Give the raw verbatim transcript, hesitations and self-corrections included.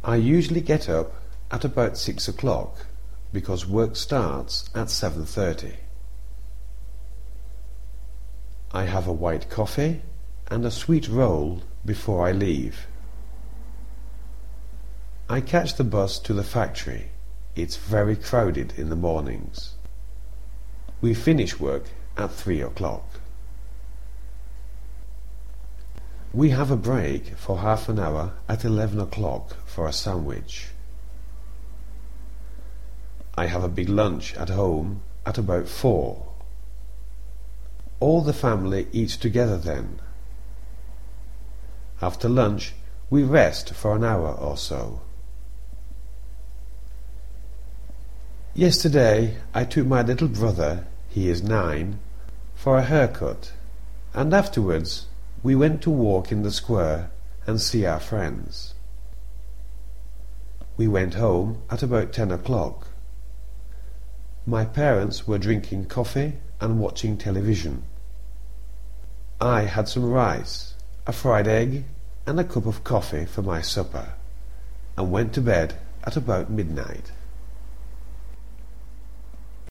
I usually get up at about six o'clock because work starts at seven thirty. I have a white coffee and a sweet roll before I leave. I catch the bus to the factory. It's very crowded in the mornings. We finish work at three o'clock. We have a break for half an hour at eleven o'clock for a sandwich. I have a big lunch at home at about four. All the family eats together then. After lunch, we rest for an hour or so. Yesterday I took my little brother, he is nine, for a haircut, and afterwards we went to walk in the square and see our friends. We went home at about ten o'clock. My parents were drinking coffee and watching television. I had some rice, a fried egg, and a cup of coffee for my supper, and went to bed at about midnight.